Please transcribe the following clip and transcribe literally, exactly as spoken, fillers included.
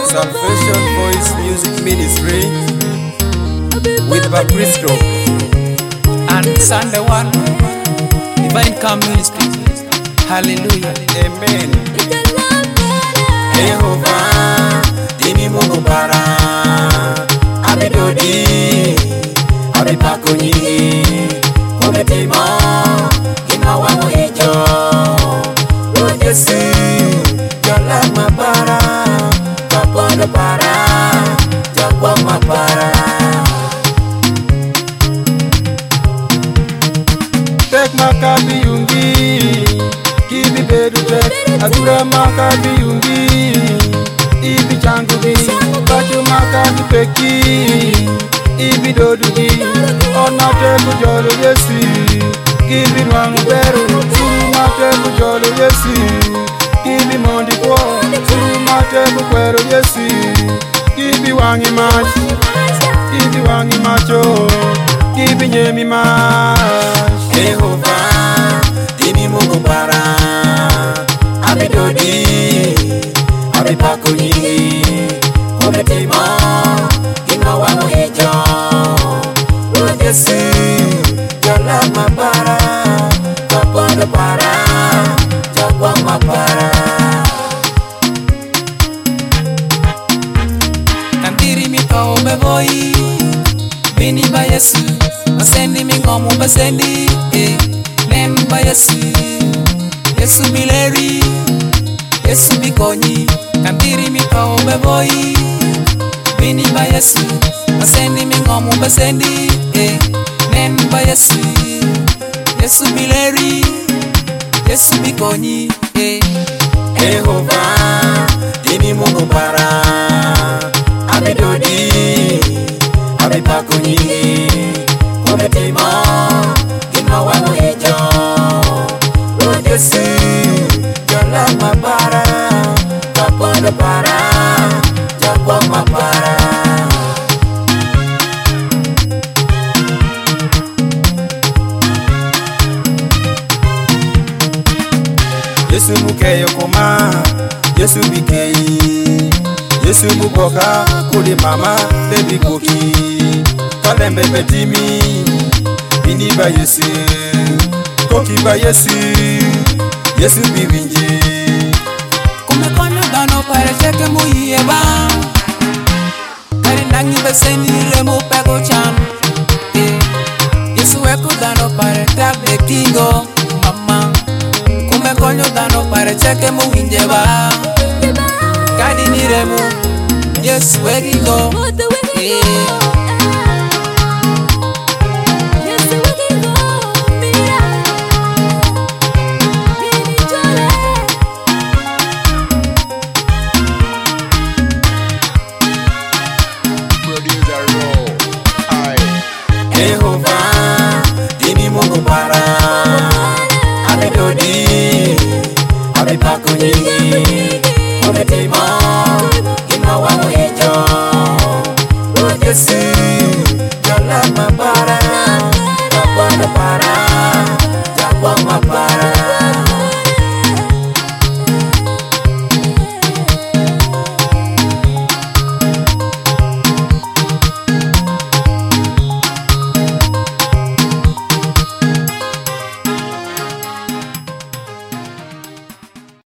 Salvation Voice Music Ministry with Bacristo and Sunday One Divine Come Ministry. Hallelujah, amen. Jehovah dini Mungu bara abidodi abipako nyingi kumetimo kima wangu hicho Yesu jala mabara kapondo para jagwa mabara tek makabi yungi kibi bedu tek adura makabi yungi ibi changu bi baju makabi peki ibi dodu bi ona teku jolo Yesu kibi nwangu beru suma teku jolo Yesu kibi mondi kwa suma teku kwero Yesu kibi wangi machi kibi wangi macho kibi nyemi machi Jehovah dini Mungu bara abidodi abipako nyingi kumetimo kima wangu hicho Yesu jala mabara kapondo para jagwa mabara Kandiri mito bevoi bini ba Yesu Basendi mingomu basendi eh, nem ba Yesu Yesu mileri Yesu bikonyi Kandiri mito bevoi bini ba Yesu Basendi mingomu basendi eh, nem ba Yesu Yesu mileri Yesu bikonyi eh. Jehovah dini Mungu bara abidodi abipako nyingi kumetimo kima wangu hicho Yesu jala mabara kapondo para jagwa mabara Yesu mukeyo koma Yesu bikei Yesu muboka kuli mama baby koki kalembe betimi bini ba Yesu koki ba Yesu Yesu biwinji Kumekonya dano pare cheke muye ba Kari nangi besendi le mu pego chan eh. Yesu eko dano pare tak de kingo mama Kumekonya dano pare cheke mu winje ba Kadi niremu Yesu eko eh. Jehovah dini Mungu bara abidodi abipako nyingi